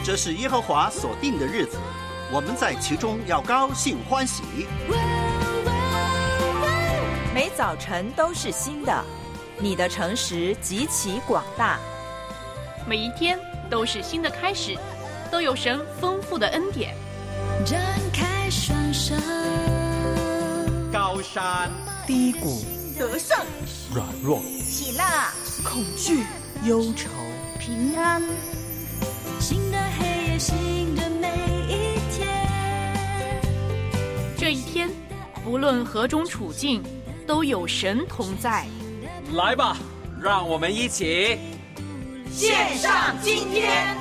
这是耶和华所定的日子，我们在其中要高兴欢喜。 每早晨都是新的，你的诚实极其广大。 每一天都是新的开始，都有神丰富的恩典。 展开双手， 高山低谷， 得胜软弱， 喜乐恐惧忧愁， 平安。 新的黑夜，新的每一天。 这一天，不论何种处境，都有神同在。 来吧，让我们一起献上今天。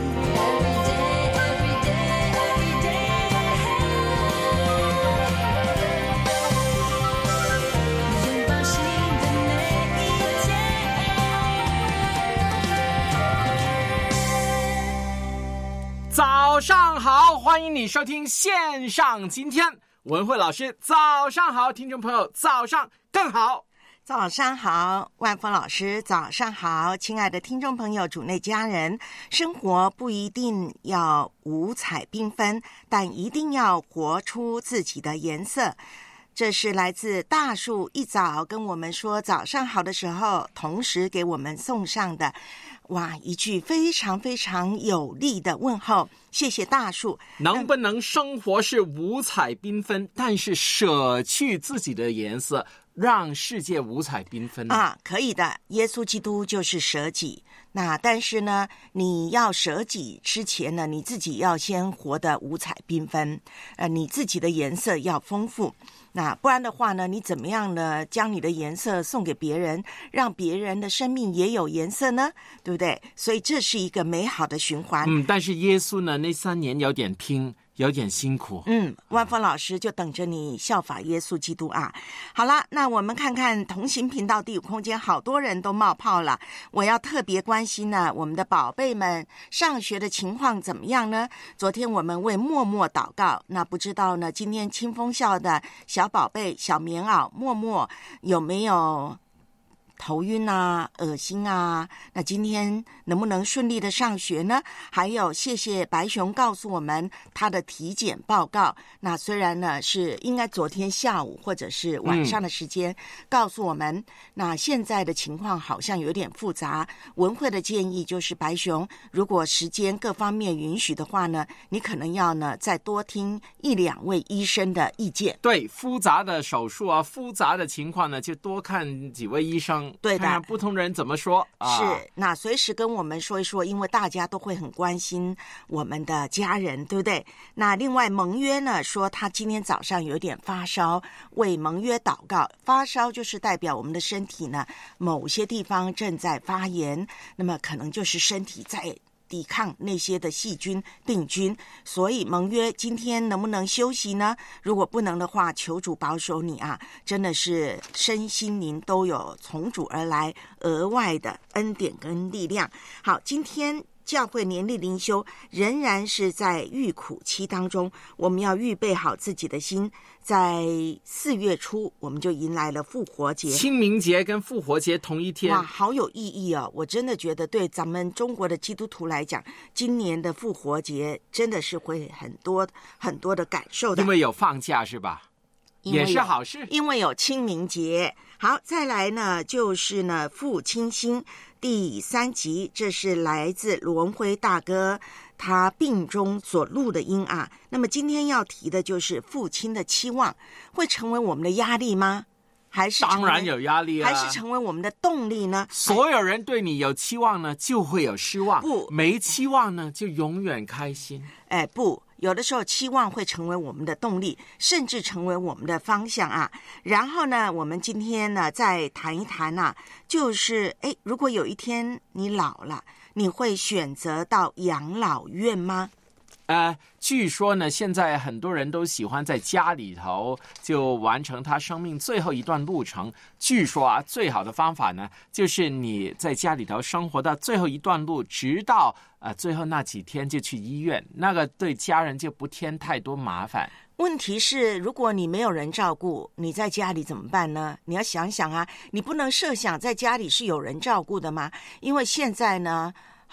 早上好，欢迎你收听线上今天。文慧老师早上好，听众朋友早上更好。 早上好，万峰老师早上好，亲爱的听众朋友，主内家人，生活不一定要五彩缤纷，但一定要活出自己的颜色。这是来自大树一早跟我们说早上好的时候，同时给我们送上的一句非常非常有力的问候，谢谢大树。 能不能生活是五彩缤纷，但是舍去自己的颜色，让世界五彩缤纷呢？ 可以的，耶稣基督就是舍己。那但是呢，你要舍己之前呢，你自己要先活得五彩缤纷，你自己的颜色要丰富。那不然的话呢，你怎么样呢？将你的颜色送给别人，让别人的生命也有颜色呢？对不对？所以这是一个美好的循环。 但是耶稣呢，那3年有点拼，有点辛苦。 万峰老师就等着你效法耶稣基督啊！好了，那我们看看同行频道第5空间，好多人都冒泡了。我要特别关心呢，我们的宝贝们上学的情况怎么样呢？昨天我们为默默祷告，那不知道呢，今天清风校的小宝贝小棉袄默默有没有头晕啊，恶心啊，那今天能不能顺利的上学呢？还有谢谢白熊告诉我们他的体检报告，那虽然呢是应该昨天下午或者是晚上的时间告诉我们，那现在的情况好像有点复杂。文慧的建议就是白熊，如果时间各方面允许的话呢，你可能要呢再多听1-2位医生的意见。 对，复杂的手术啊，复杂的情况呢，就多看几位医生。 对的， 看看不同人怎么说是，那随时跟我们说一说，因为大家都会很关心我们的家人，对不对？那另外蒙约呢说他今天早上有点发烧，为蒙约祷告。发烧就是代表我们的身体呢某些地方正在发炎，那么可能就是身体在抵抗那些的细菌病菌，所以蒙约今天能不能休息呢？如果不能的话，求主保守你啊，真的是身心灵都有从主而来额外的恩典跟力量。好，今天教会年历灵修仍然是在预苦期当中，我们要预备好自己的心。在4月初我们就迎来了复活节， 清明节跟复活节同一天。 好有意义哦！我真的觉得对咱们中国的基督徒来讲，今年的复活节真的是会很多很多的感受的。 因为有放假是吧？也是好事， 因为有清明节。好，再来呢就是呢父亲星第3集，这是来自罗文辉大哥他病中所录的音啊。那么今天要提的就是父亲的期望会成为我们的压力吗？还是当然有压力啊， 还是成为我们的动力呢？ 所有人对你有期望呢，就会有失望； 不， 没期望呢，就永远开心。 不，有的时候期望会成为我们的动力，甚至成为我们的方向啊。然后呢，我们今天呢再谈一谈啊，就是如果有一天你老了，你会选择到养老院吗？ 据说呢，现在很多人都喜欢在家里头就完成他生命最后一段路程。据说啊，最好的方法呢，就是你在家里头生活到最后一段路，直到最后那几天就去医院，那个对家人就不添太多麻烦。 问题是，如果你没有人照顾，你在家里怎么办呢？你要想想啊，你不能设想在家里是有人照顾的吗？因为现在呢，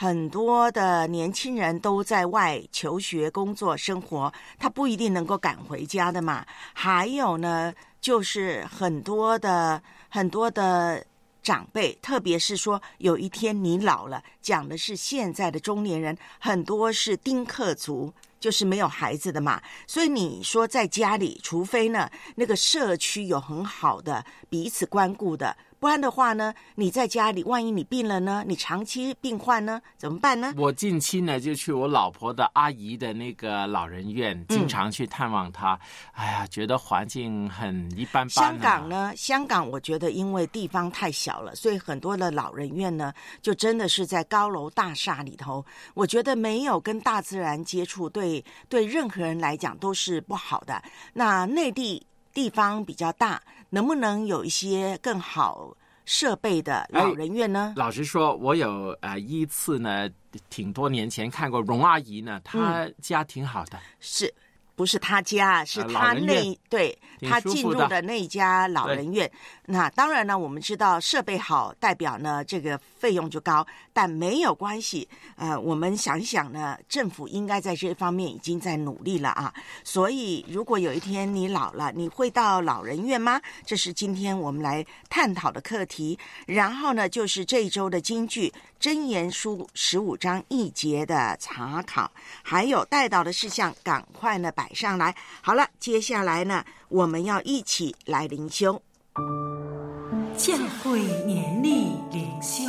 很多的年轻人都在外求学、工作、生活，他不一定能够赶回家的嘛。还有呢，就是很多的长辈，特别是说有一天你老了，讲的是现在的中年人，很多是丁克族，就是没有孩子的嘛。所以你说在家里，除非呢那个社区有很好的彼此关顾的，不然的话呢，你在家里，万一你病了呢，你长期病患呢，怎么办呢？ 我近期呢就去我老婆的阿姨的那个老人院，经常去探望她。哎呀，觉得环境很一般般。 香港呢，香港我觉得因为地方太小了，所以很多的老人院呢，就真的是在高楼大厦里头。我觉得没有跟大自然接触，对任何人来讲都是不好的。那内地地方比较大，能不能有一些更好设备的老人院呢？ 老实说，我有一次呢，挺多年前看过荣阿姨呢，她家挺好的， 是不是他家，是他对他进入的那家老人院。那当然呢，我们知道设备好代表呢这个费用就高，但没有关系。我们想一想呢，政府应该在这方面已经在努力了啊。所以如果有一天你老了，你会到老人院吗？这是今天我们来探讨的课题。然后呢，就是这一周的金句箴言书15章1节的查考，还有带导的事项，赶快呢摆上来。好了，接下来呢，我们要一起来灵修。 教会年历灵修，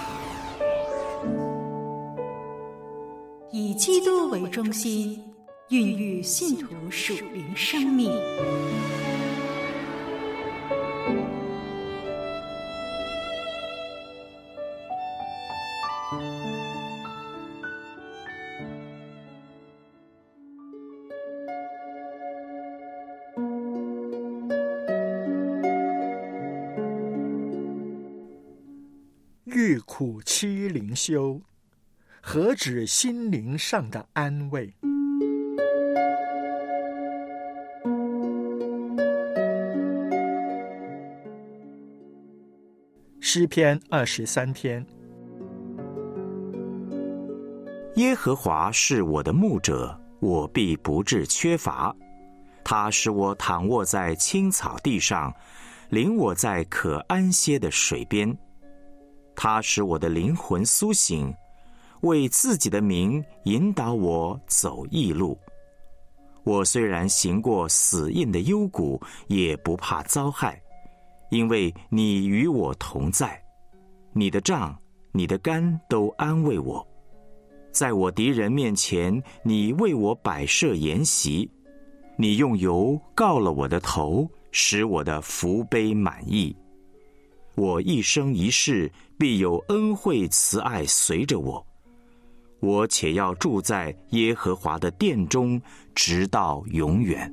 以基督为中心，孕育信徒属灵生命。 欲苦期灵修，何止心灵上的安慰？诗篇23篇。 耶和华是我的牧者，我必不致缺乏。他使我躺卧在青草地上，领我在可安歇的水边。他使我的灵魂苏醒，为自己的名引导我走义路。我虽然行过死荫的幽谷，也不怕遭害，因为你与我同在。你的杖、你的竿都安慰我。在我敌人面前，你为我摆设筵席。你用油膏了我的头，使我的福杯满溢。我一生一世必有恩惠慈爱随着我，我且要住在耶和华的殿中，直到永远。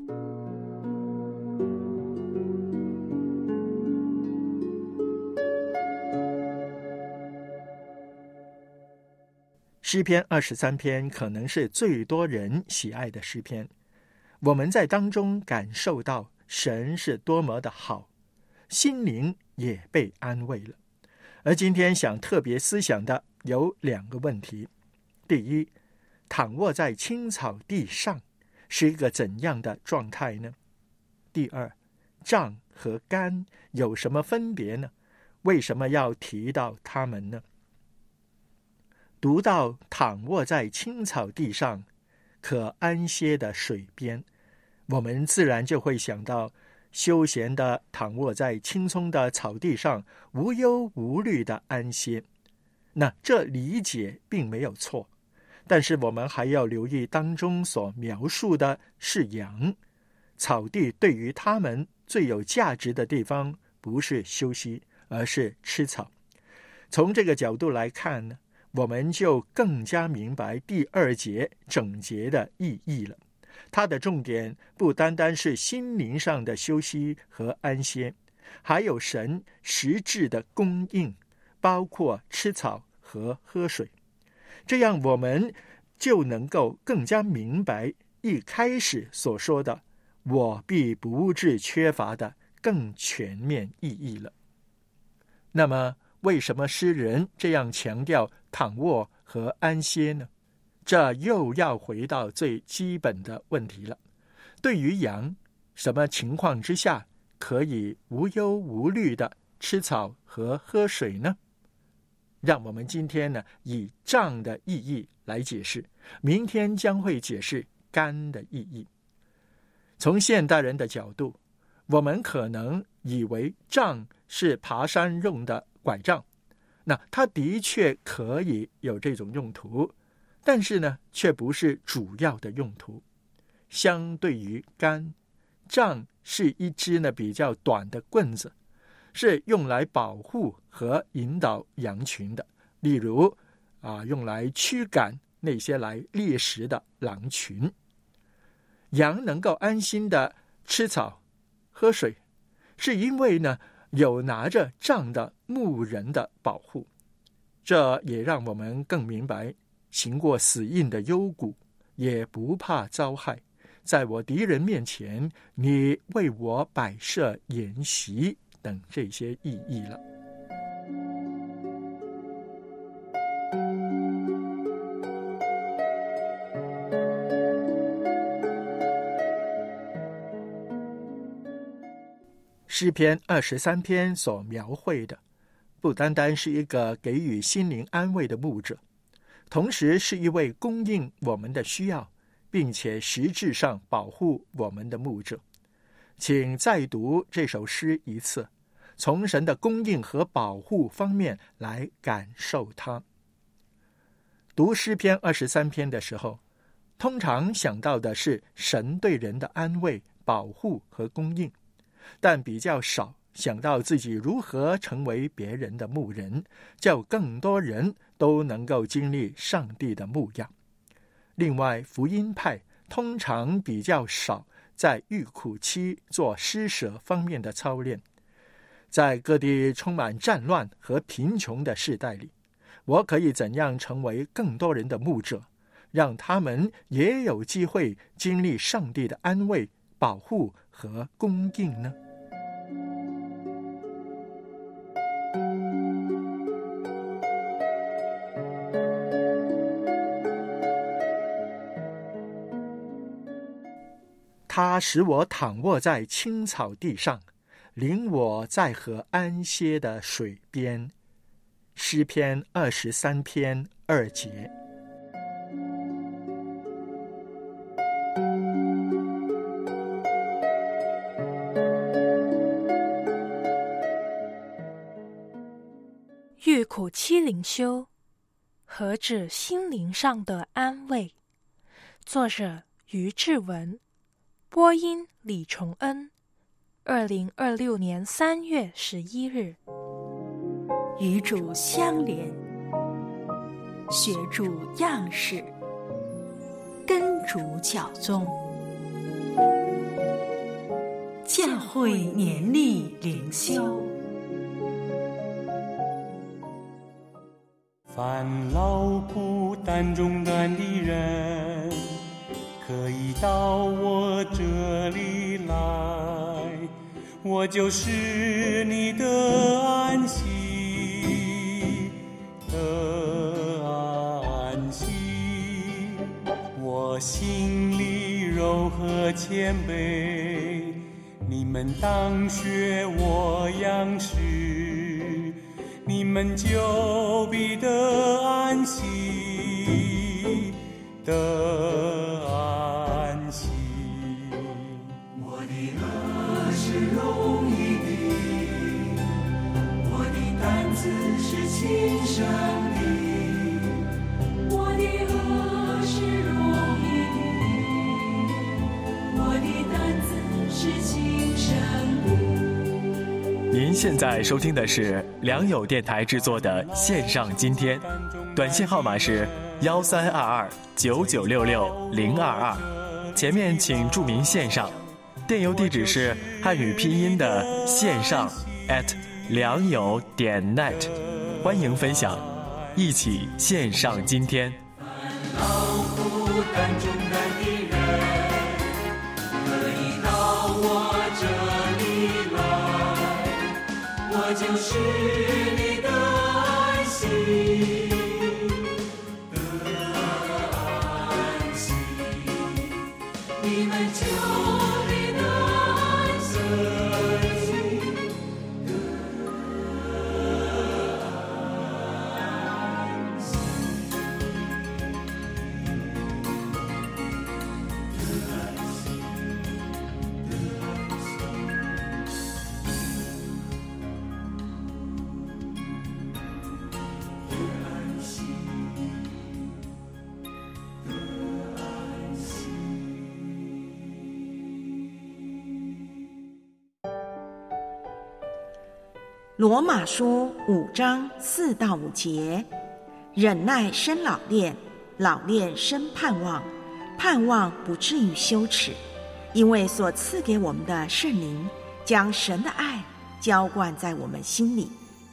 诗篇23篇可能是最多人喜爱的诗篇，我们在当中感受到神是多么的好，心灵也被安慰了。而今天想特别思想的有2个问题。第一，躺卧在青草地上是一个怎样的状态呢？第二，杖和竿有什么分别呢？为什么要提到它们呢？读到躺卧在青草地上可安歇的水边，我们自然就会想到休闲的躺卧在青葱的草地上，无忧无虑的安歇。那这理解并没有错，但是我们还要留意当中所描述的是羊。草地对于他们最有价值的地方不是休息，而是吃草。从这个角度来看呢，我们就更加明白第2节整节的意义了。它的重点不单单是心灵上的休息和安歇，还有神实质的供应，包括吃草和喝水。这样我们就能够更加明白一开始所说的我必不致缺乏的更全面意义了。那么为什么诗人这样强调躺卧和安歇呢？这又要回到最基本的问题了。对于羊，什么情况之下可以无忧无虑的吃草和喝水呢？让我们今天呢以杖的意义来解释，明天将会解释竿的意义。从现代人的角度，我们可能以为杖是爬山用的拐杖，那它的确可以有这种用途，但是呢却不是主要的用途。相对于竿，杖是一支呢比较短的棍子，是用来保护和引导羊群的，例如用来驱赶那些来猎食的狼群。羊能够安心的吃草喝水，是因为呢有拿着杖的牧人的保护。这也让我们更明白，行过死荫的幽谷也不怕遭害，在我敌人面前，你为我摆设筵席等这些意义了。诗篇23篇所描绘的，不单单是一个给予心灵安慰的牧者，同时是一位供应我们的需要，并且实质上保护我们的牧者。请再读这首诗一次，从神的供应和保护方面来感受它。读诗篇23篇的时候，通常想到的是神对人的安慰、保护和供应，但比较少想到自己如何成为别人的牧人，叫更多人都能够经历上帝的牧养。另外，福音派通常比较少在预苦期做施舍方面的操练。在各地充满战乱和贫穷的世代里，我可以怎样成为更多人的牧者，让他们也有机会经历上帝的安慰、保护和供应呢？他使我躺卧在青草地上，领我在河安歇的水边。诗篇23篇2节。 遇苦期灵修，何止心灵上的安慰？作者于志文，播音李崇恩，2026年3月11日。 与主相连，学主样式，跟主脚踪，教会年历灵修。 凡劳苦担重担的人，可以到我这里来，我就是你的安息的安息。我心里柔和谦卑，你们当学我样式，你们就必得安息的安息。我的恶是容易的，我的担子是轻省的。我的恶是容易的，我的担子是轻省的。 您现在收听的是良友电台制作的线上今天，短信号码是13229966-022，前面请注明线上，电邮地址是汉语拼音的线上良友.net， 欢迎分享，一起线上今天。 劳苦担重担的人，可以到我这里来，我就是你的安息罗马书5章4到5节，忍耐生老练，老练生盼望，盼望不至于羞耻，因为所赐给我们的圣灵将神的爱浇灌在我们心里。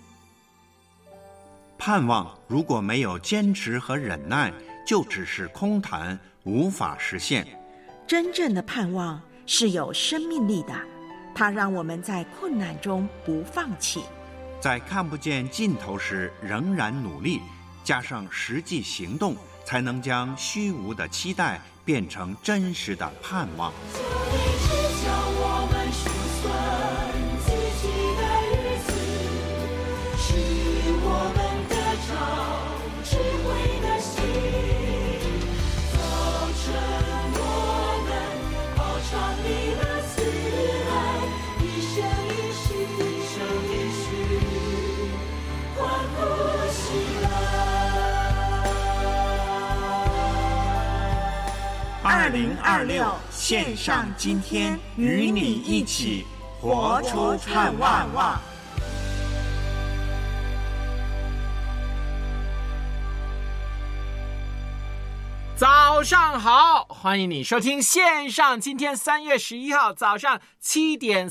盼望如果没有坚持和忍耐，就只是空谈，无法实现。 真正的盼望是有生命力的，它让我们在困难中不放弃， 在看不见尽头时仍然努力，加上实际行动，才能将虚无的期待变成真实的盼望。2026线上今天，与你一起活出盼望。 早上好，欢迎你收听线上今天3月11号早上7点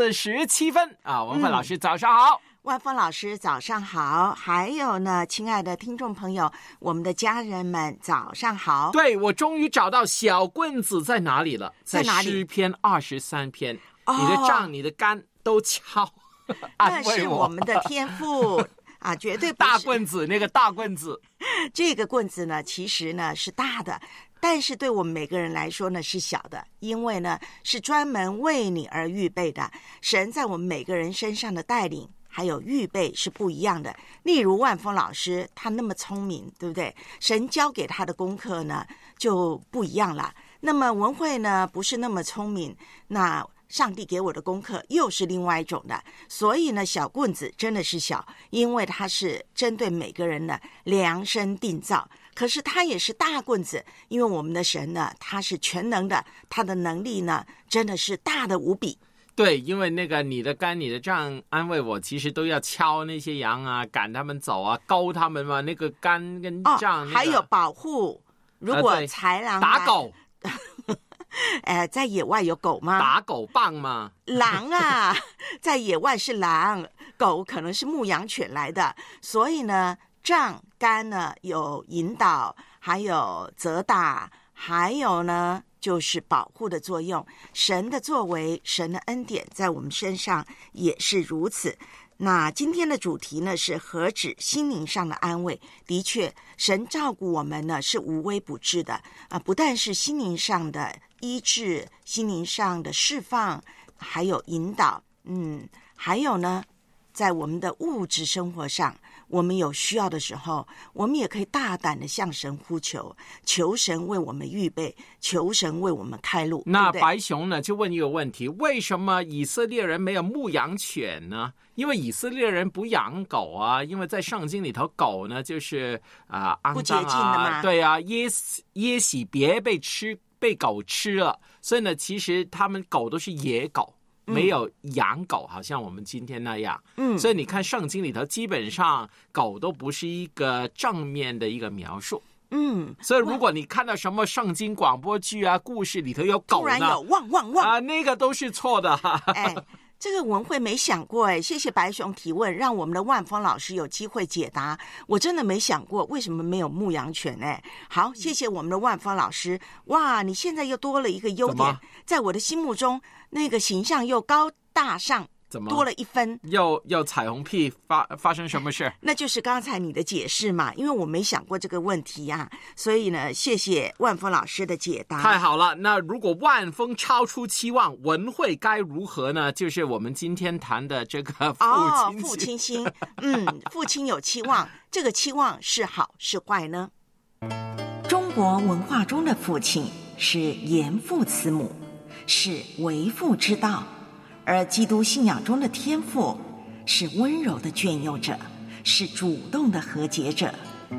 47分啊，文慧老师早上好。 万峰老师早上好，还有呢，亲爱的听众朋友，我们的家人们早上好。 对，我终于找到小棍子在哪里了， 在哪里？ 诗篇23篇，你的杖你的竿都敲， 那是我们的天赋啊，绝对不是大棍子，那个大棍子， 这个棍子呢，其实呢是大的，但是对我们每个人来说呢是小的，因为呢是专门为你而预备的。神在我们每个人身上的带领还有预备是不一样的。例如万峰老师他那么聪明，对不对？神教给他的功课呢就不一样了。那么文慧呢不是那么聪明，那上帝给我的功课又是另外一种的。所以呢小棍子真的是小，因为它是针对每个人的量身定造。可是它也是大棍子，因为我们的神呢他是全能的，他的能力呢真的是大的无比。 对，因为那个你的竿你的杖安慰我，其实都要敲那些羊啊，赶他们走啊，勾他们嘛，那个竿跟杖、 还有保护，如果豺狼打狗在野外有狗吗？ 打狗棒吗？ 狼啊在野外是狼，狗可能是牧羊犬来的。所以呢杖竿呢有引导，还有责打，还有呢就是保护的作用。神的作为，神的恩典在我们身上也是如此。那今天的主题呢是何止心灵上的安慰。的确神照顾我们呢是无微不至的不但是心灵上的医治，心灵上的释放，还有引导，还有呢在我们的物质生活上，我们有需要的时候，我们也可以大胆的向神呼求，求神为我们预备，求神为我们开路。 那白熊呢就问一个问题，为什么以色列人没有牧羊犬呢？因为以色列人不养狗啊，因为在圣经里头狗呢就是肮脏不洁净的嘛， 对啊，耶洗别被狗吃了，所以呢其实他们狗都是野狗，没有养狗，好像我们今天那样。所以你看圣经里头基本上狗都不是一个正面的一个描述。所以如果你看到什么圣经广播剧啊故事里头有狗呢， 突然有汪汪汪那个都是错的。 这个文慧没想过谢谢白熊提问，让我们的万峰老师有机会解答。我真的没想过为什么没有牧羊犬好，谢谢我们的万峰老师。哇，你现在又多了一个优点，在我的心目中那个形象又高大上， 怎么多了1分？ 又彩虹屁发生什么事？ 那就是刚才你的解释嘛，因为我没想过这个问题所以呢，谢谢万峰老师的解答。 太好了，那如果万峰超出期望，文慧该如何呢？就是我们今天谈的这个父亲心。父亲有期望，这个期望是好是坏呢？中国文化中的父亲是严父慈母，是为父之道。而基督信仰中的天父是温柔的眷佑者，是主动的和解者。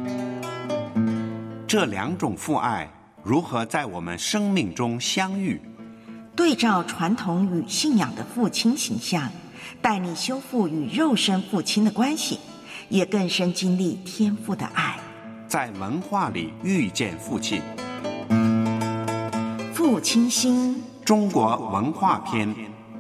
这2种父爱如何在我们生命中相遇？ 对照传统与信仰的父亲形象， 带你修复与肉身父亲的关系，也更深经历天父的爱。 在文化里遇见父亲， 父亲心， 中国文化篇。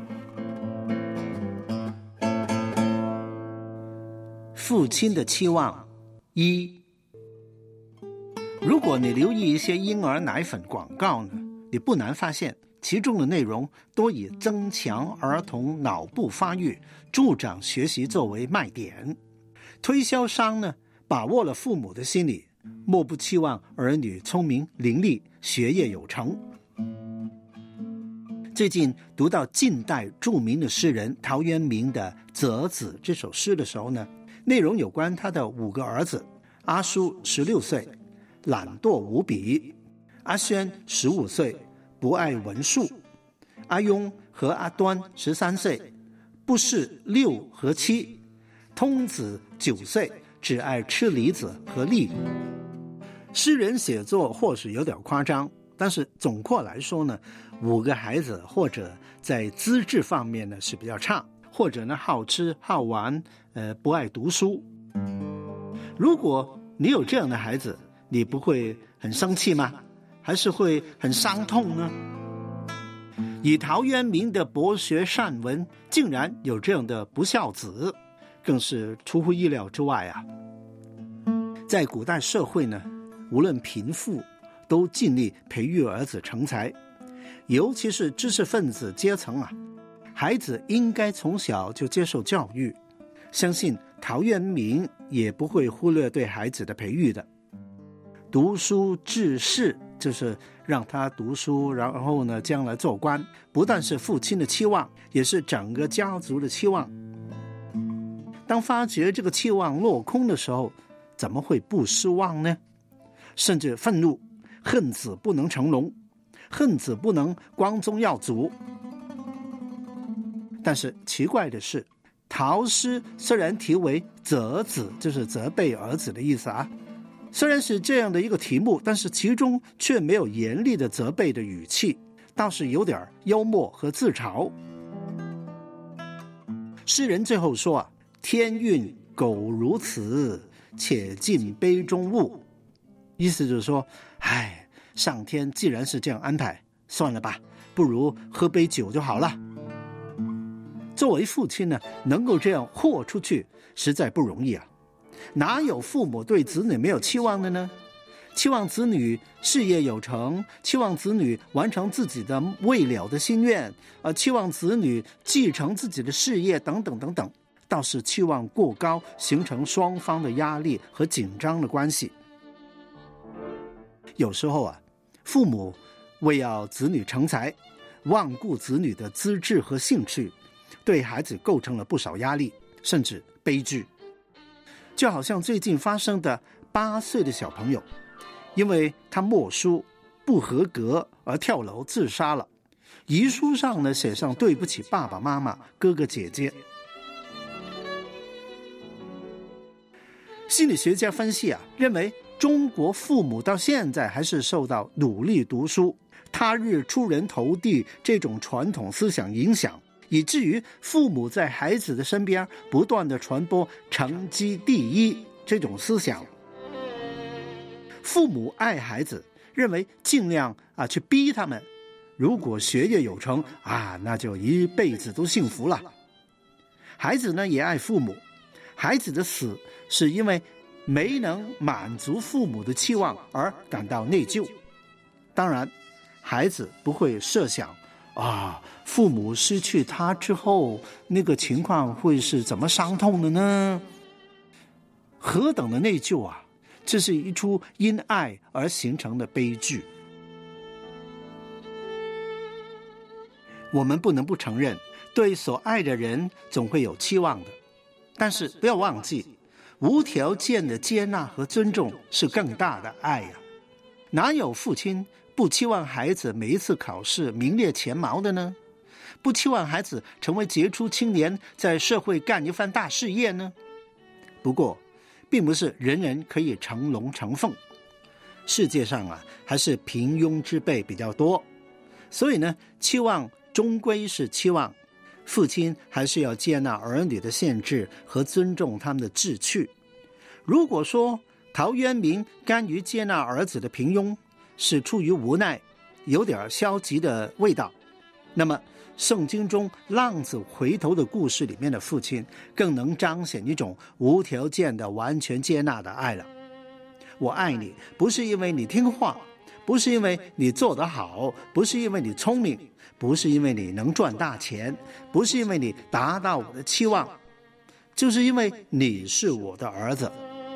父亲的期望一。如果你留意一些婴儿奶粉广告呢，你不难发现其中的内容多以增强儿童脑部发育、助长学习作为卖点。推销商呢，把握了父母的心理，莫不期望儿女聪明伶俐、学业有成。最近读到近代著名的诗人陶渊明的《择子》这首诗的时候呢，内容有关他的5个儿子：阿叔16岁，懒惰无比；阿轩15岁，不爱文术；阿雍和阿端13岁，不识6和7；通子9岁，只爱吃梨子和栗。诗人写作或许有点夸张，但是总括来说呢，5个孩子或者在资质方面呢是比较差，或者呢好吃好玩，不爱读书。如果你有这样的孩子，你不会很生气吗？还是会很伤痛呢？以陶渊明的博学善文，竟然有这样的不孝子，更是出乎意料之外啊！在古代社会呢，无论贫富，都尽力培育儿子成才，尤其是知识分子阶层啊，孩子应该从小就接受教育。相信陶渊明也不会忽略对孩子的培育的。读书治世，就是让他读书，然后呢将来做官，不但是父亲的期望，也是整个家族的期望。当发觉这个期望落空的时候，怎么会不失望呢？甚至愤怒，恨子不能成龙，恨子不能光宗耀祖。但是奇怪的是，陶诗虽然题为责子，就是责备儿子的意思啊，虽然是这样的一个题目，但是其中却没有严厉的责备的语气，倒是有点幽默和自嘲。诗人最后说啊，天运苟如此，且尽杯中物。意思就是说，上天既然是这样安排，算了吧，不如喝杯酒就好了。作为父亲呢，能够这样豁出去，实在不容易啊。哪有父母对子女没有期望的呢？期望子女事业有成，期望子女完成自己的未了的心愿，期望子女继承自己的事业等等等等，倒是期望过高，形成双方的压力和紧张的关系。有时候啊，父母为要子女成才，忘顾子女的资质和兴趣，对孩子构成了不少压力，甚至悲剧。就好像最近发生的8岁的小朋友，因为他默书不合格而跳楼自杀了，遗书上呢写上对不起爸爸妈妈、哥哥姐姐。心理学家分析啊，认为中国父母到现在还是受到努力读书、他日出人头地这种传统思想影响，以至于父母在孩子的身边不断地传播成绩第一这种思想。父母爱孩子，认为尽量去逼他们，如果学业有成那就一辈子都幸福了。孩子呢也爱父母，孩子的死是因为没能满足父母的期望而感到内疚。当然，孩子不会设想父母失去他之后，那个情况会是怎么伤痛的呢？何等的内疚啊！这是一出因爱而形成的悲剧。我们不能不承认，对所爱的人总会有期望的，但是不要忘记，无条件的接纳和尊重是更大的爱呀。哪有父亲不期望孩子每一次考试名列前茅的呢？不期望孩子成为杰出青年，在社会干一番大事业呢？不过并不是人人可以成龙成凤，世界上还是平庸之辈比较多，所以呢，期望终归是期望。 父亲还是要接纳儿女的限制和尊重他们的志趣。如果说陶渊明甘于接纳儿子的平庸是出于无奈，有点消极的味道，那么圣经中浪子回头的故事里面的父亲更能彰显一种无条件的完全接纳的爱了。我爱你，不是因为你听话，不是因为你做得好，不是因为你聪明，不是因为你能赚大钱，不是因为你达到我的期望，就是因为你是我的儿子。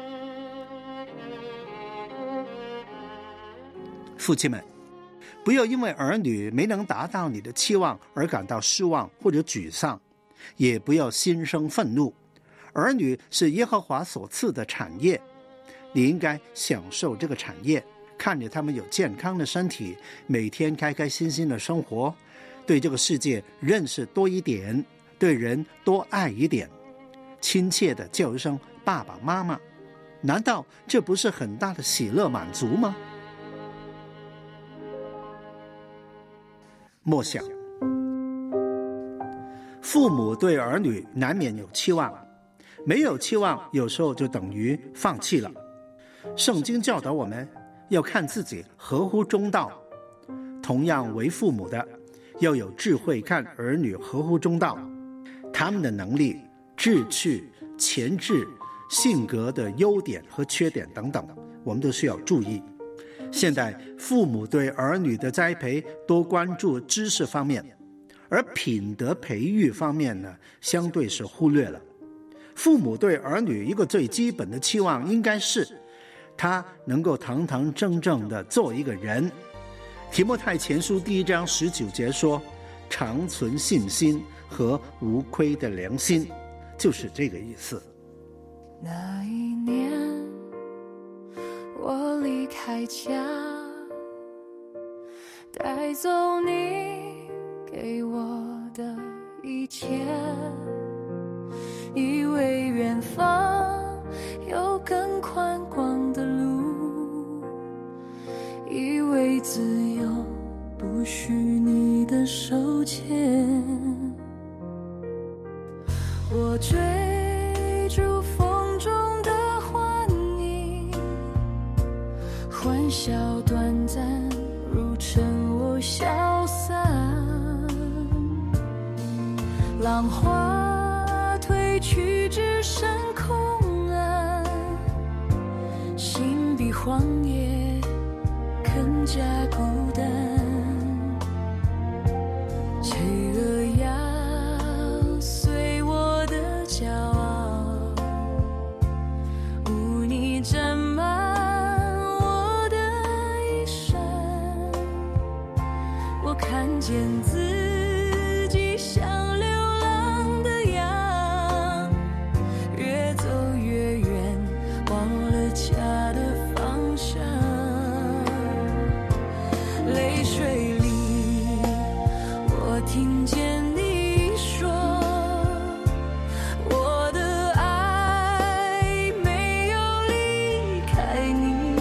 父亲们，不要因为儿女没能达到你的期望而感到失望或者沮丧，也不要心生愤怒。儿女是耶和华所赐的产业，你应该享受这个产业，看着他们有健康的身体，每天开开心心的生活，对这个世界认识多一点，对人多爱一点，亲切的叫一声爸爸妈妈，难道这不是很大的喜乐满足吗？默想，父母对儿女难免有期望，没有期望有时候就等于放弃了。圣经教导我们要看自己合乎中道，同样为父母的要有智慧看儿女合乎中道，他们的能力、志趣、潜质、性格的优点和缺点等等，我们都需要注意。现在父母对儿女的栽培多关注知识方面，而品德培育方面呢，相对是忽略了。父母对儿女一个最基本的期望应该是他能够堂堂正正的做一个人。提摩太前书1章19节说，常存信心和无亏的良心，就是这个意思。 那一年我离开家，带走你给我的一切，以为远方有更宽广的路，以为自由不需你的手牵，我追逐风中的幻影，欢笑短暂如尘我消散，浪花退去只剩空岸，心比荒野更加孤单，罪恶要随我的骄傲，污泥沾满我的衣衫，我看见自己像流浪的羊，越走越远，忘了家的方向，泪水里我听见你说，我的爱没有离开你，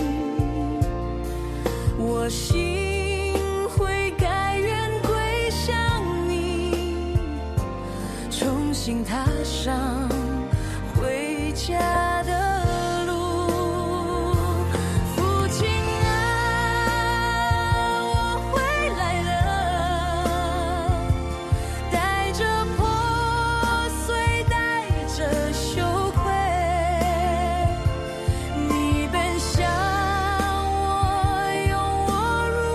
我心会甘愿归向你，重新踏上回家的路。父亲啊，我回来了，带着破碎，带着羞愧，你奔向我，拥我入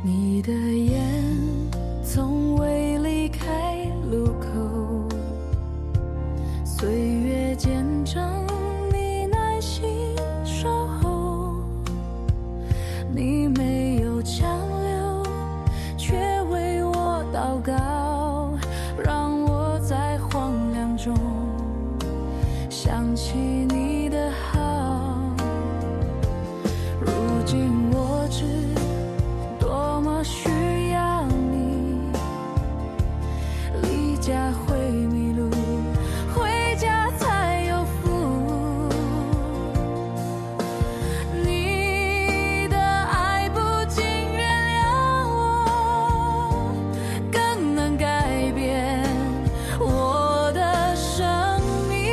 你的眼从未离开路口，岁月见证你耐心守候，你没有强留，却为我祷告，让我在荒凉中想起你的好。如今我知多么需要你，离家会迷路，回家才有福。你的爱不仅原谅我，更能改变我的生命。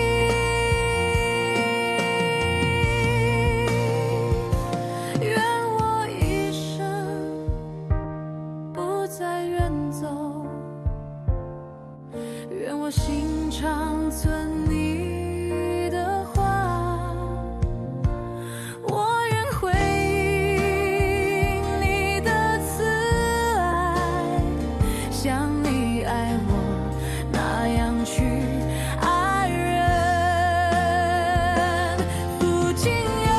愿我一生不再远走，愿我心常存你的话，我愿回应你的慈爱，像你爱我那样去爱人。父亲啊，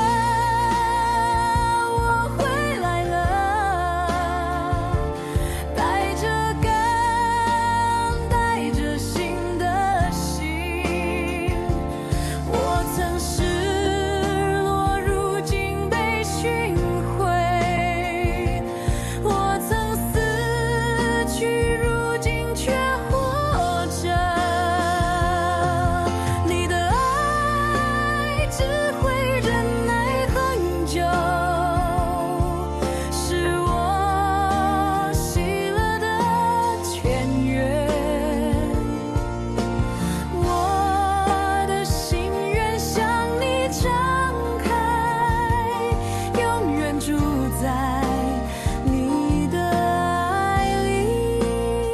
我回来了，带着肝，带着新的心。我曾失落，如今被寻回；我曾死去，如今却活着。你的爱只会忍耐很久，是我喜乐的泉源。我的心愿向你敞开，永远住在你的爱里。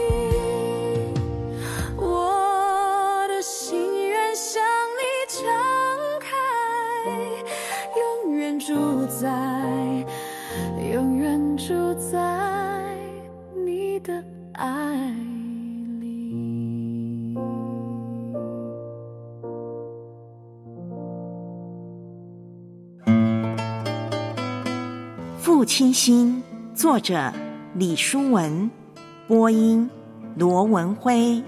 我的心愿向你敞开，永远住在，永远住在你的爱里。 父亲心，作者李淑文，播音罗文辉。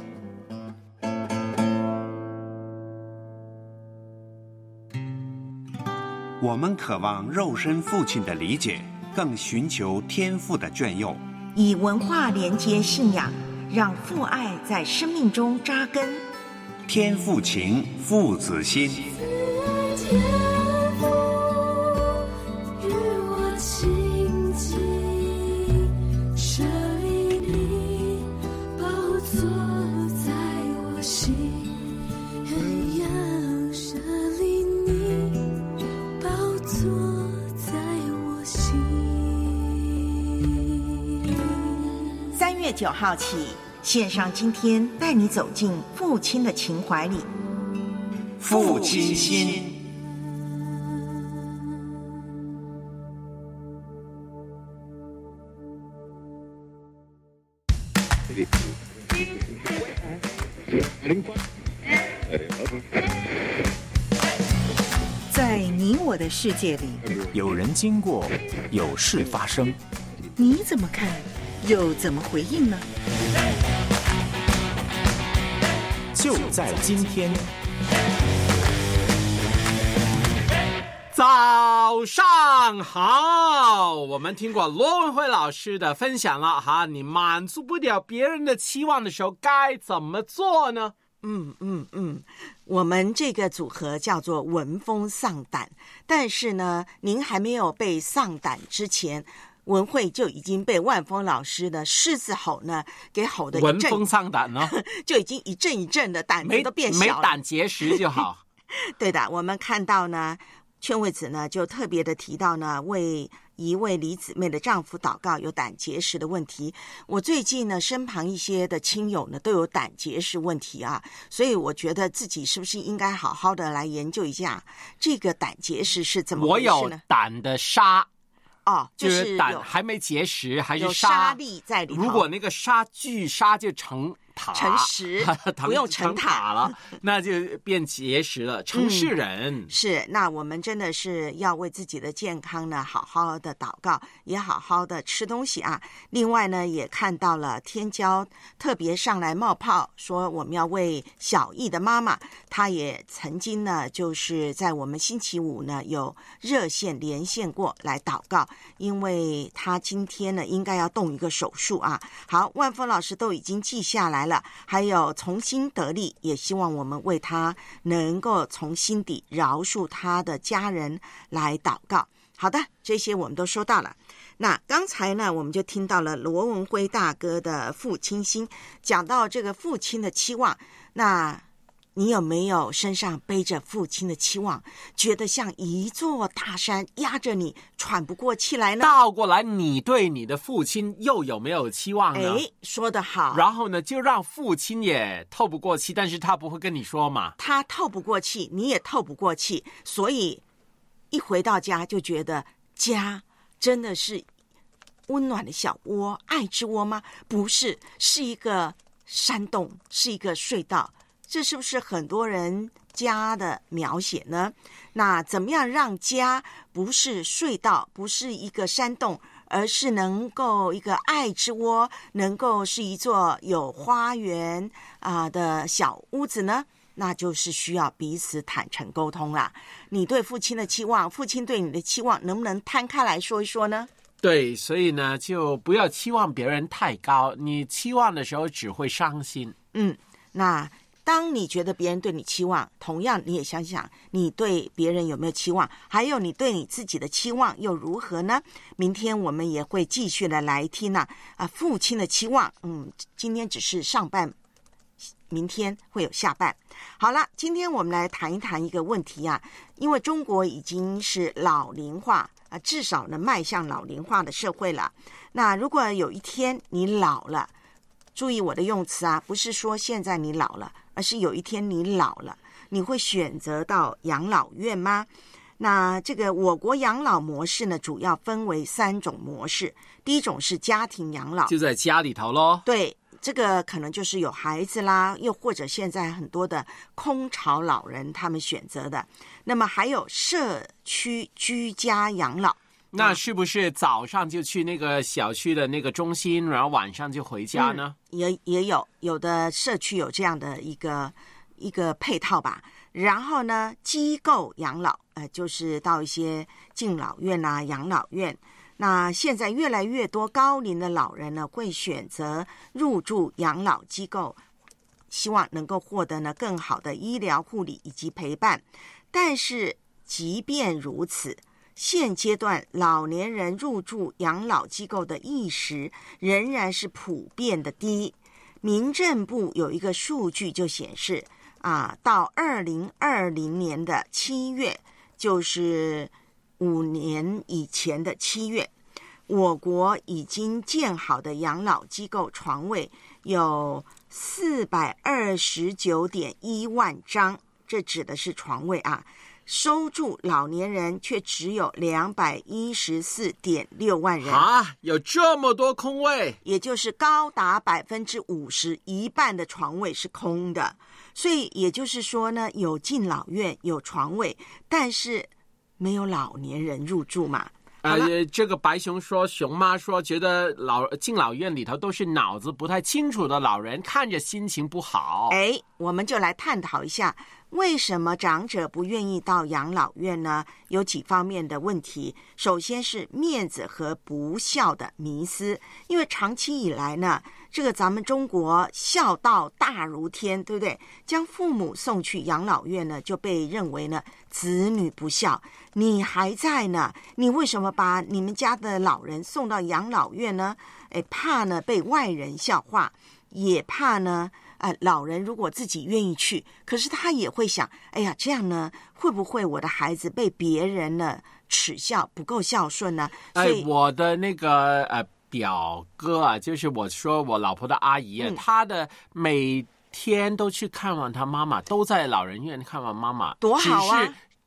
我们渴望肉身父亲的理解，更寻求天父的眷佑。 以文化连接信仰，让父爱在生命中扎根。 天父情，父子心。 天父与我亲近，设立你宝座在我心，要设立你宝座在我心。 3月9号起，线上今天带你走进父亲的情怀里。 父亲心。 在你我的世界里， 有人经过，有事发生， 你怎么看，又怎么回应呢？ 就在今天。 早上好，我们听过罗文辉老师的分享了哈，你满足不了别人的期望的时候该怎么做呢？ 我们这个组合叫做闻风丧胆，但是呢，您还没有被丧胆之前，文慧就已经被万峰老师的狮子吼呢给吼的一阵闻风丧胆呢， 就已经一阵一阵的胆子都变小了， 没胆结石就好。 对的，我们看到呢，劝慰子呢就特别的提到呢，为一位李姊妹的丈夫祷告有胆结石的问题。我最近呢身旁一些的亲友呢都有胆结石问题啊，所以我觉得自己是不是应该好好的来研究一下这个胆结石是怎么回事呢？ 我有胆的沙， 哦， 就是胆还没结实，还是有沙粒在里头。 如果那个巨沙就成石，不用成塔了，那就变结实了，城市人。 是，那我们真的是要为自己的健康呢，好好的祷告，也好好的吃东西啊。另外呢，也看到了天骄特别上来冒泡，说我们要为小艺的妈妈，她也曾经呢，就是在我们星期五呢有热线连线过来祷告，因为她今天呢应该要动一个手术啊。好，万峰老师都已经记下来了。还有从心得力，也希望我们为他能够从心底饶恕他的家人来祷告。好的，这些我们都收到了。那刚才呢，我们就听到了罗文辉大哥的父亲心，讲到这个父亲的期望。那你有没有身上背着父亲的期望，觉得像一座大山压着你喘不过气来呢？ 倒过来，你对你的父亲又有没有期望呢？ 说得好。 然后呢，就让父亲也透不过气，但是他不会跟你说嘛。 他透不过气，你也透不过气，所以一回到家就觉得家真的是温暖的小窝，爱之窝吗？不是，是一个山洞，是一个隧道。这是不是很多人家的描写呢？那怎么样让家不是隧道，不是一个山洞，而是能够一个爱之窝，能够是一座有花园的小屋子呢？那就是需要彼此坦诚沟通啦。你对父亲的期望，父亲对你的期望，能不能摊开来说一说呢？ 对，所以呢，就不要期望别人太高，你期望的时候只会伤心。 那当你觉得别人对你期望，同样你也想想你对别人有没有期望，还有你对你自己的期望又如何呢？明天我们也会继续的来听父亲的期望。今天只是上半，明天会有下半。好了，今天我们来谈一谈一个问题啊，因为中国已经是老龄化至少呢迈向老龄化的社会了。那如果有一天你老了，注意我的用词不是说现在你老了，而是有一天你老了，你会选择到养老院吗？那这个我国养老模式呢，主要分为3种模式。第一种是家庭养老， 就在家里头咯。 对，这个可能就是有孩子啦，又或者现在很多的空巢老人他们选择的。那么还有社区居家养老， 那是不是早上就去那个小区的那个中心，然后晚上就回家呢？ 也有的社区有这样的一个配套吧。然后呢，机构养老，就是到一些敬老院养老院。那现在越来越多高龄的老人呢，会选择入住养老机构，希望能够获得呢更好的医疗护理以及陪伴。但是即便如此，现阶段老年人入住养老机构的意识仍然是普遍的低。民政部有一个数据就显示到2020年的7月，就是5年以前的7月，我国已经建好的养老机构床位有429.1万张，这指的是床位收住老年人却只有214.6万人有这么多空位， 也就是高达50%，一半的床位是空的。所以也就是说呢，有敬老院有床位，但是没有老年人入住嘛。 这个白熊妈说觉得敬老院里头都是脑子不太清楚的老人，看着心情不好。 我们就来探讨一下，为什么长者不愿意到养老院呢？有几方面的问题。首先是面子和不孝的迷思，因为长期以来呢，这个咱们中国孝道大如天，对不对？将父母送去养老院呢，就被认为呢子女不孝。你还在呢，你为什么把你们家的老人送到养老院呢？怕呢被外人笑话，也怕呢老人如果自己愿意去，可是他也会想，这样呢会不会我的孩子被别人呢耻笑，不够孝顺呢？所以我的那个表哥就是我说我老婆的阿姨她的每天都去看望她妈妈，都在老人院看望妈妈， 多好啊！ 只是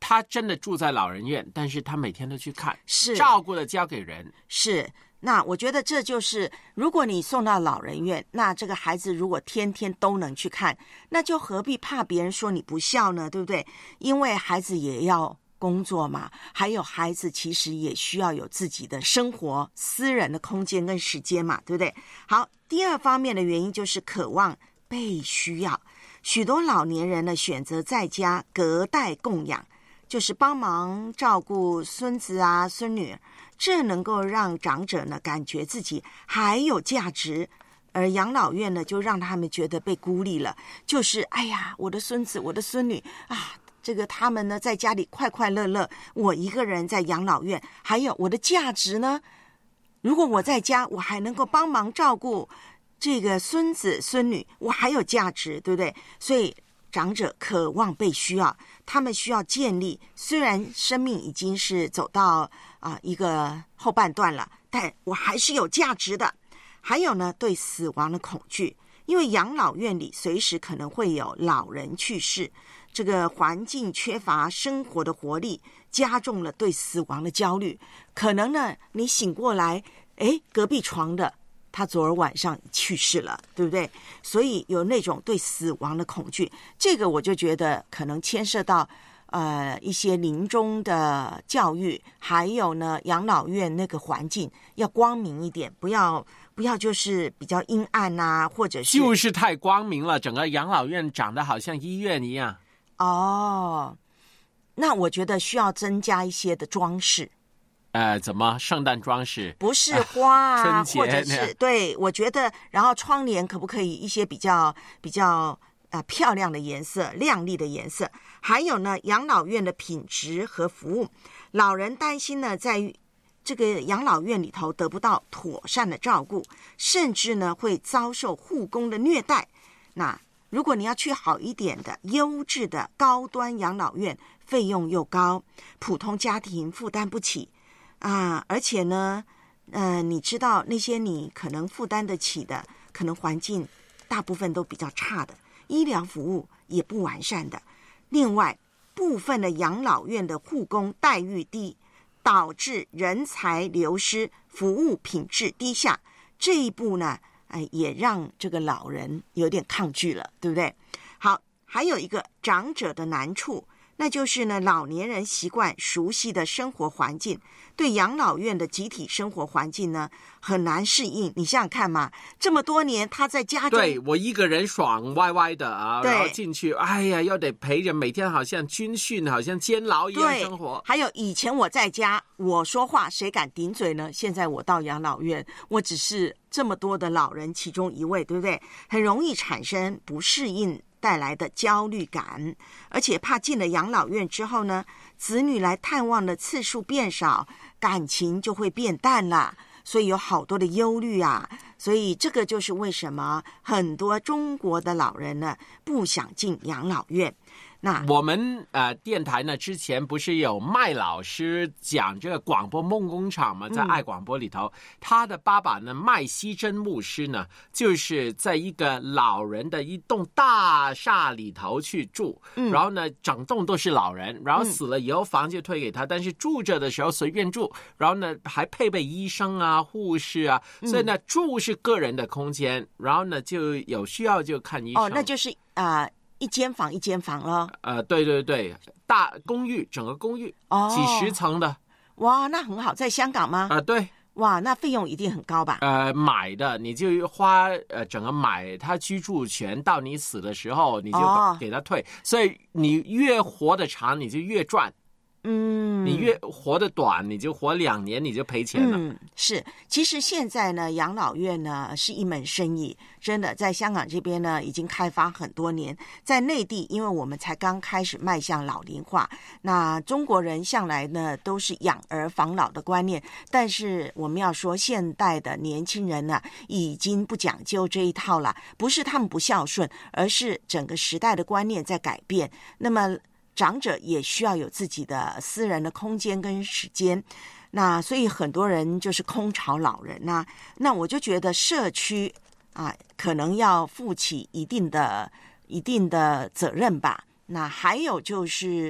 他真的住在老人院，但是他每天都去看， 是照顾的交给人。 是，那我觉得这就是，如果你送到老人院，那这个孩子如果天天都能去看，那就何必怕别人说你不孝呢？对不对？因为孩子也要工作嘛，还有孩子其实也需要有自己的生活、私人的空间跟时间嘛，对不对？好，第二方面的原因就是渴望被需要，许多老年人呢选择在家隔代供养，就是帮忙照顾孙子啊、孙女，这能够让长者呢感觉自己还有价值，而养老院呢就让他们觉得被孤立了，就是哎呀，我的孙子、我的孙女啊。这个他们呢在家里快快乐乐，我一个人在养老院，还有我的价值呢？如果我在家，我还能够帮忙照顾这个孙子孙女，我还有价值，对不对？所以长者渴望被需要，他们需要建立，虽然生命已经是走到一个后半段了，但我还是有价值的。还有呢，对死亡的恐惧，因为养老院里随时可能会有老人去世，这个环境缺乏生活的活力，加重了对死亡的焦虑。可能呢，你醒过来，隔壁床的他昨儿晚上去世了，对不对？所以有那种对死亡的恐惧，这个我就觉得可能牵涉到一些临终的教育，还有呢养老院那个环境要光明一点，不要就是比较阴暗啊，或者是就是太光明了，整个养老院长得好像医院一样。 哦，那我觉得需要增加一些的装饰。 怎么圣诞装饰？ 不是花啊， 春节或者是对，我觉得，然后窗帘可不可以一些比较漂亮的颜色、亮丽的颜色？还有呢，养老院的品质和服务，老人担心呢，在这个养老院里头得不到妥善的照顾，甚至呢会遭受护工的虐待。那如果你要去好一点的优质的高端养老院，费用又高，普通家庭负担不起啊！而且呢，你知道那些你可能负担得起的，可能环境大部分都比较差的，医疗服务也不完善的。另外，部分的养老院的护工待遇低，导致人才流失，服务品质低下。这一步呢，也让这个老人有点抗拒了，对不对？好，还有一个长者的难处，那就是呢，老年人习惯熟悉的生活环境，对养老院的集体生活环境呢很难适应。你想想看嘛，这么多年他在家中， 对，我一个人爽歪歪的啊，然后进去，哎呀，又得陪着，每天好像军训，好像监牢一样生活。 还有以前我在家，我说话谁敢顶嘴呢？现在我到养老院，我只是这么多的老人其中一位，对不对？很容易产生不适应带来的焦虑感，而且怕进了养老院之后呢，子女来探望的次数变少，感情就会变淡了，所以有好多的忧虑啊。所以这个就是为什么很多中国的老人呢不想进养老院。那我们电台呢之前不是有麦老师讲这个广播梦工厂嘛，在爱广播里头，他的爸爸呢麦希真牧师呢，就是在一个老人的一栋大厦里头去住，然后呢整栋都是老人，然后死了以后房就退给他，但是住着的时候随便住，然后呢还配备医生啊、护士啊，所以呢住是个人的空间，然后呢就有需要就看医生。 那就是一间房一间房了。 对对对，大公寓，整个公寓，几十层的。 哇，那很好，在香港吗？ 对。 哇，那费用一定很高吧？ 买的你就花整个买他居住权，到你死的时候你就给他退，所以你越活得长你就越赚。你越活得短，你就活2年，你就赔钱了。 是，其实现在呢，养老院呢是一门生意，真的，在香港这边呢已经开发很多年。在内地，因为我们才刚开始迈向老龄化，那中国人向来呢都是养儿防老的观念，但是我们要说，现代的年轻人呢已经不讲究这一套了，不是他们不孝顺，而是整个时代的观念在改变。那么长者也需要有自己的私人的空间跟时间，那所以很多人就是空巢老人啊。那我就觉得社区可能要负起一定的责任吧。那还有就是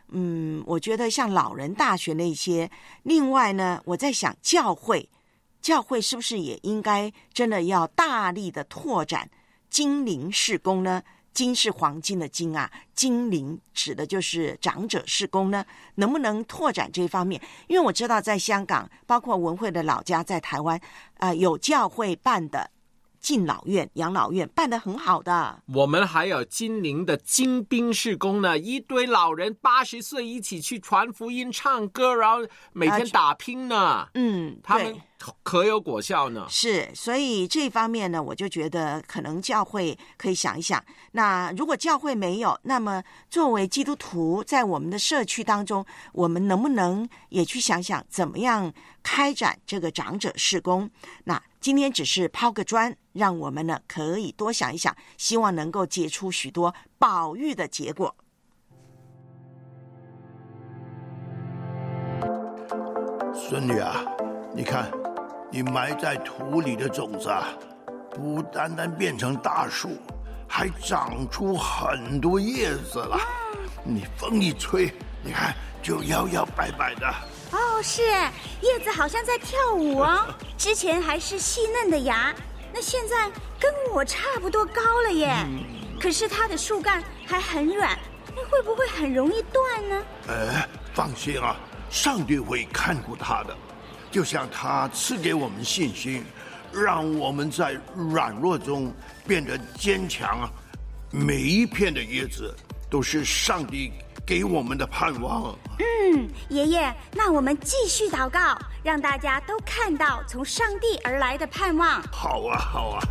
我觉得像老人大学那些，另外呢，我在想教会是不是也应该真的要大力的拓展精灵事工呢？金是黄金的金啊，精灵指的就是长者事工呢，能不能拓展这方面？因为我知道在香港，包括文慧的老家在台湾，有教会办的敬老院、养老院办得很好的。 我们还有精灵的精兵事工呢，一堆老人80岁一起去传福音、唱歌，然后每天打拼呢。他们可有果效呢。 是，所以这方面呢，我就觉得可能教会可以想一想。那如果教会没有，那么作为基督徒，在我们的社区当中，我们能不能也去想想怎么样开展这个长者事工？那今天只是抛个砖，让我们呢可以多想一想，希望能够结出许多宝玉的结果。 孙女啊，你看，你埋在土里的种子啊，不单单变成大树，还长出很多叶子了。你风一吹，你看就摇摇摆摆的。 哦，是，叶子好像在跳舞哦。之前还是细嫩的芽，那现在跟我差不多高了耶。可是它的树干还很软，那会不会很容易断呢？ 放心啊，上帝会看顾它的，就像他赐给我们信心，让我们在软弱中变得坚强啊。每一片的叶子都是上帝给我们的盼望。 爷爷，那我们继续祷告，让大家都看到从上帝而来的盼望。 好啊，好啊。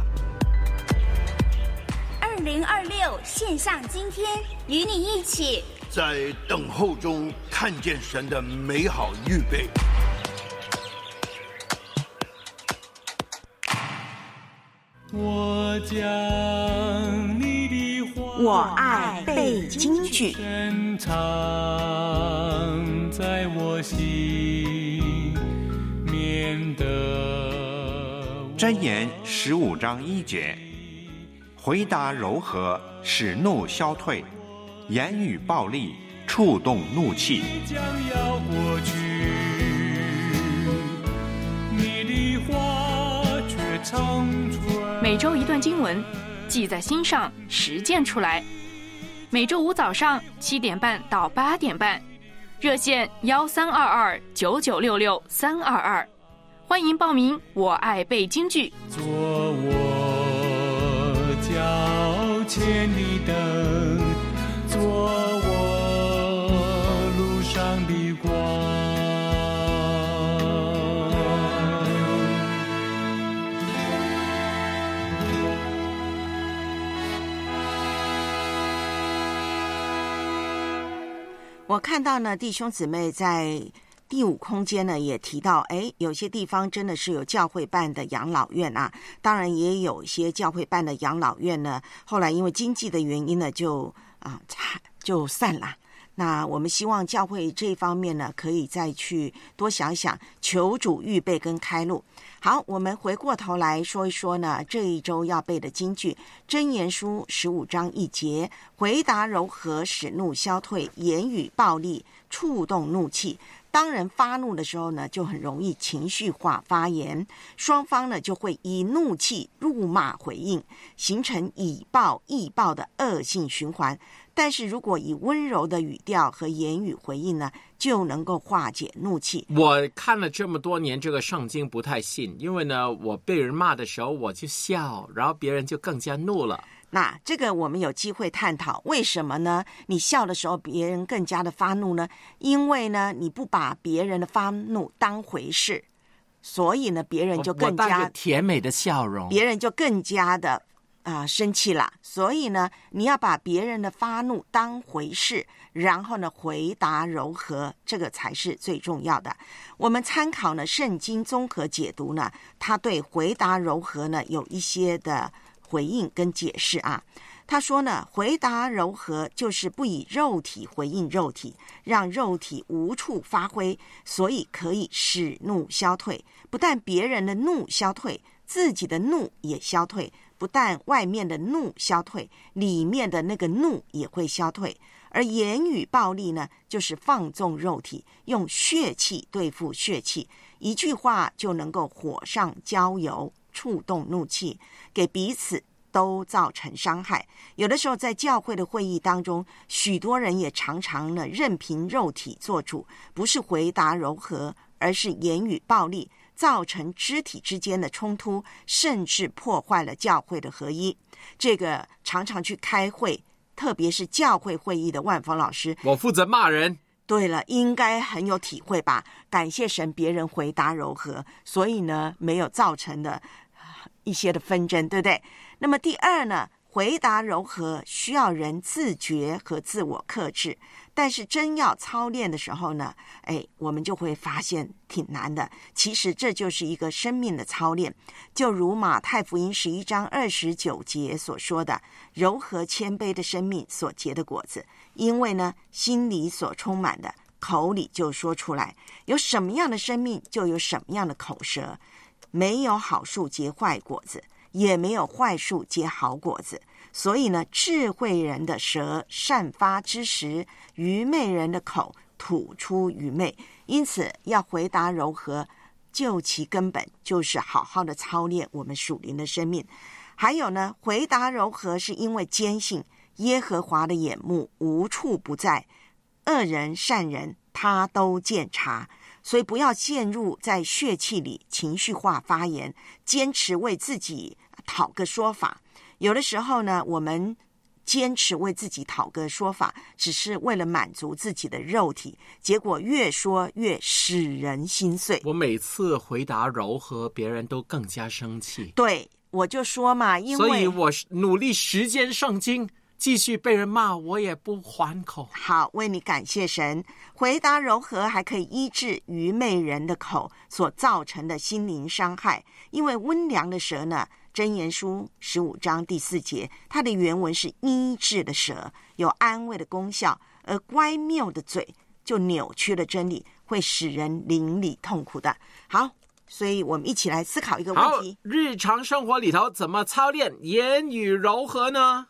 2026线上今天，与你一起在等候中看见神的美好预备。 我将你的话， 我爱背京剧， 深藏在我心，免得箴言15章1节，回答柔和，使怒消退；言语暴力，触动怒气。 将要过去，你的话却长存。 每周一段经文，记在心上，实践出来。每周五早上7点半到8点半，热线13229966-322，欢迎报名。我爱背京剧， 做我脚前的灯，做我路上的光。 我看到呢，弟兄姊妹在第5空间呢也提到，有些地方真的是有教会办的养老院啊，当然也有一些教会办的养老院呢，后来因为经济的原因呢，就散了。那我们希望教会这方面呢，可以再去多想想，求主预备跟开路。好，我们回过头来说一说呢，这一周要背的金句，箴言书15章1节，回答柔和，使怒消退；言语暴力，触动怒气。当人发怒的时候呢，就很容易情绪化发言，双方呢就会以怒气辱骂回应，形成以暴易暴的恶性循环。但是如果以温柔的语调和言语回应呢，就能够化解怒气。 我看了这么多年这个圣经不太信，因为呢，我被人骂的时候我就笑，然后别人就更加怒了。 那这个我们有机会探讨，为什么呢？你笑的时候别人更加的发怒呢？因为呢，你不把别人的发怒当回事，所以呢，别人就更加我带着甜美的笑容， 别人就更加的生气了。所以呢，你要把别人的发怒当回事，然后呢，回答柔和，这个才是最重要的。我们参考呢圣经综合解读呢，他对回答柔和呢有一些的回应跟解释啊。他说呢，回答柔和就是不以肉体回应肉体，让肉体无处发挥，所以可以使怒消退。不但别人的怒消退，自己的怒也消退。不但外面的怒消退，里面的那个怒也会消退。 而言语暴力呢，就是放纵肉体，用血气对付血气，一句话就能够火上浇油，触动怒气，给彼此都造成伤害。有的时候在教会的会议当中，许多人也常常呢任凭肉体做主，不是回答柔和，而是言语暴力，造成肢体之间的冲突，甚至破坏了教会的合一。这个常常去开会，特别是教会会议的万峰老师， 我负责骂人。 对了，应该很有体会吧？感谢神，别人回答柔和，所以呢没有造成的一些的纷争，对不对？那么第二呢，回答柔和需要人自觉和自我克制，但是真要操练的时候呢，我们就会发现挺难的。其实这就是一个生命的操练，就如马太福音11章29节所说的，柔和谦卑的生命所结的果子，因为呢心里所充满的，口里就说出来。有什么样的生命，就有什么样的口舌。没有好树结坏果子，也没有坏树结好果子。所以呢，智慧人的舌散发知识，愚昧人的口吐出愚昧。因此要回答柔和，就其根本就是好好的操练我们属灵的生命。还有呢，回答柔和是因为坚信耶和华的眼目无处不在，恶人善人他都鉴察。所以不要陷入在血气里情绪化发言，坚持为自己讨个说法。有的时候呢，我们坚持为自己讨个说法，只是为了满足自己的肉体，结果越说越使人心碎。 我每次回答柔和，别人都更加生气。 对，我就说嘛，因为所以我努力实践圣经，继续被人骂，我也不还口。 好，为你感谢神。回答柔和还可以医治愚昧人的口所造成的心灵伤害，因为温良的舌呢，箴言书15章第4节，它的原文是医治的舌，有安慰的功效，而乖谬的嘴就扭曲了真理，会使人邻里痛苦的。好，所以我们一起来思考一个问题： 日常生活里头怎么操练言语柔和呢？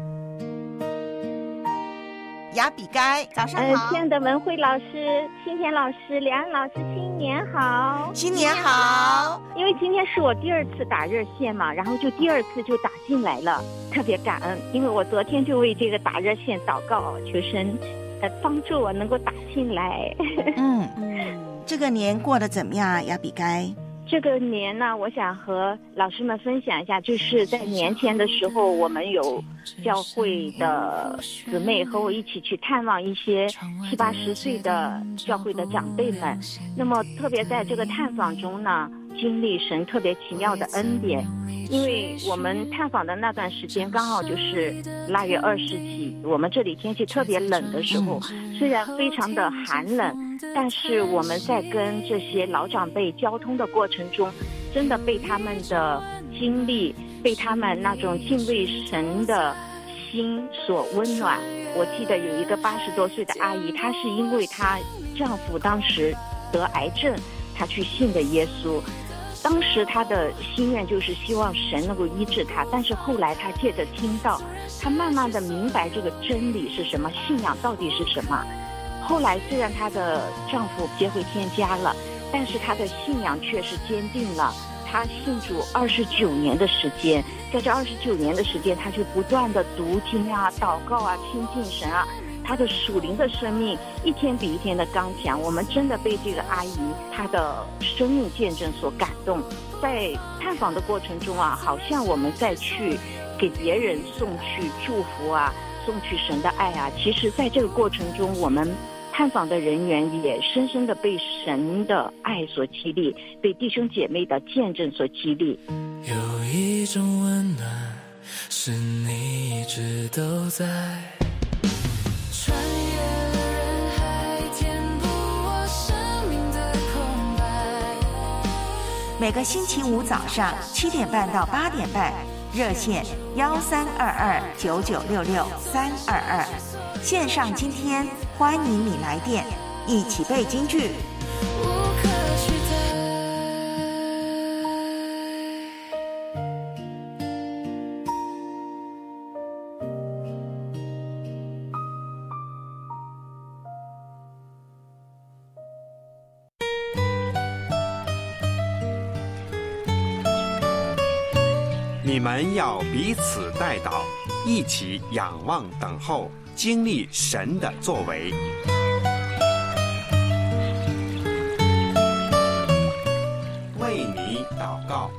雅比该，早上好。 亲爱的文慧老师、青田老师、梁老师，新年好！ 新年好！ 因为今天是我第2次打热线嘛，然后就第2次就打进来了，特别感恩，因为我昨天就为这个打热线祷告，求神帮助我能够打进来。 这个年过得怎么样啊，雅比该？ 这个年呢，我想和老师们分享一下，就是在年前的时候，我们有教会的姊妹和我一起去探望一些70、80岁的教会的长辈们。那么特别在这个探访中呢，经历神特别奇妙的恩典，因为我们探访的那段时间刚好就是腊月20几，我们这里天气特别冷的时候，虽然非常的寒冷，但是我们在跟这些老长辈交通的过程中，真的被他们的经历，被他们那种敬畏神的心所温暖。我记得有一个80多岁的阿姨，她是因为她丈夫当时得癌症，她去信的耶稣。当时她的心愿就是希望神能够医治她，但是后来她借着听到，她慢慢的明白这个真理是什么，信仰到底是什么。后来虽然她的丈夫接回天家了，但是她的信仰却是坚定了。她信主29年的时间，在这29年的时间，她就不断的读经啊、祷告啊、亲近神啊，她的属灵的生命一天比一天的刚强。我们真的被这个阿姨她的生命见证所感动。在探访的过程中啊，好像我们再去给别人送去祝福啊，送去神的爱啊，其实在这个过程中，我们探访的人员也深深的被神的爱所激励，被弟兄姐妹的见证所激励。 有一种温暖是你一直都在，穿越了人海，填补我生命的空白。 每个星期五早上7点半到8点半，热线13229966-322，线上今天欢迎你来电，一起背金句。 你们要彼此代祷，一起仰望等候，经历神的作为。为你祷告。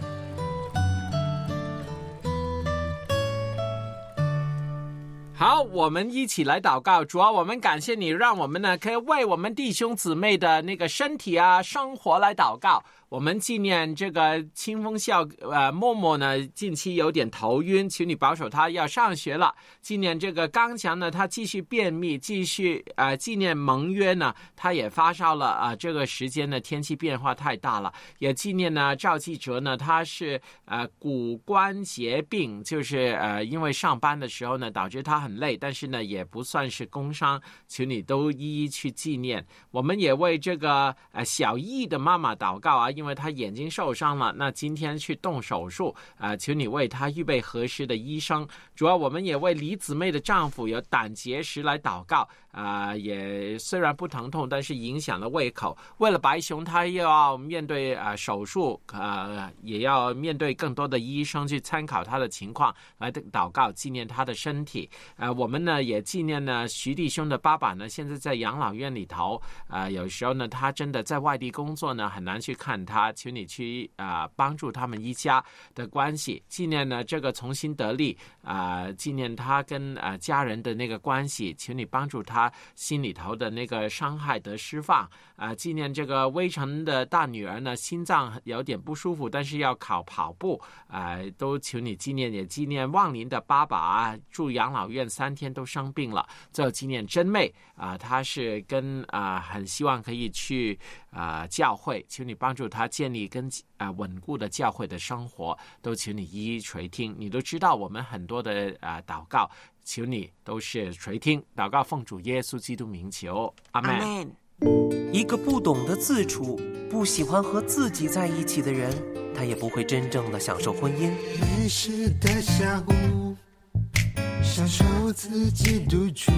好，我们一起来祷告。主啊，我们感谢你，让我们呢可以为我们弟兄姊妹的那个身体啊、生活来祷告。我们纪念这个清风校默默呢近期有点头晕，求你保守他要上学了。纪念这个刚强呢，他继续便秘，继续纪念蒙约呢，他也发烧了这个时间呢天气变化太大了。也纪念呢赵继哲呢，他是骨关节病，就是因为上班的时候呢导致他很累，但是呢也不算是工伤，求你都一一去纪念。我们也为这个小易的妈妈祷告啊，因为他眼睛受伤了，那今天去动手术求你为他预备合适的医生。主要我们也为李姊妹的丈夫有胆结石来祷告也虽然不疼痛，但是影响了胃口。为了白熊，他又要面对手术也要面对更多的医生去参考他的情况来祷告，纪念他的身体。我们呢也纪念呢徐弟兄的爸爸呢，现在在养老院里头有时候呢他真的在外地工作呢，很难去看他，求你去帮助他们一家的关系。纪念呢这个重新得力纪念他跟家人的那个关系，求你帮助他心里头的那个伤害得释放纪念这个微尘的大女儿呢，心脏有点不舒服，但是要考跑步都求你纪念。也纪念望林的爸爸住养老院3天都生病了。最后纪念真妹她是跟很希望可以去教会，求你帮助她建立跟稳固的教会的生活，都求你一一垂听。你都知道我们很多的祷告，求你都是垂听。祷告奉主耶稣基督名求，阿们。 一个不懂得自处、不喜欢和自己在一起的人，他也不会真正的享受婚姻。 没事的下午，享受自己独处，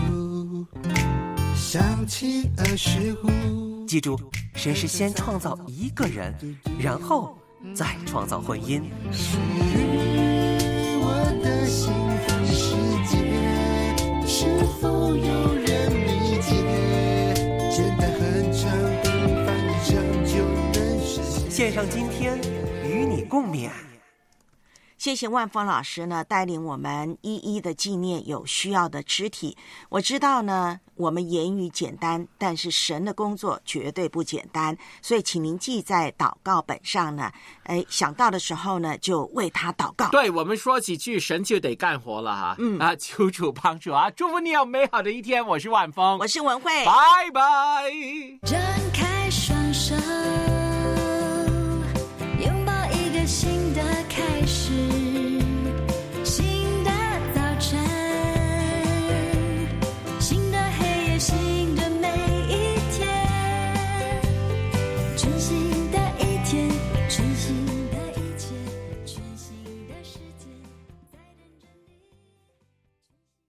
想起25。 记住，神是先创造一个人，然后再创造婚姻。 属于我的幸福世界，是否有人理解？真的很长，平凡这样就能实现。 献上今天与你共勉。 谢谢万峰老师呢，带领我们一一的纪念有需要的肢体。我知道呢，我们言语简单，但是神的工作绝对不简单，所以请您记在祷告本上呢。想到的时候呢，就为他祷告。 对，我们说几句，神就得干活了哈。求主帮助祝福你有美好的一天。我是万峰， 我是文慧， 拜拜。 展开双手。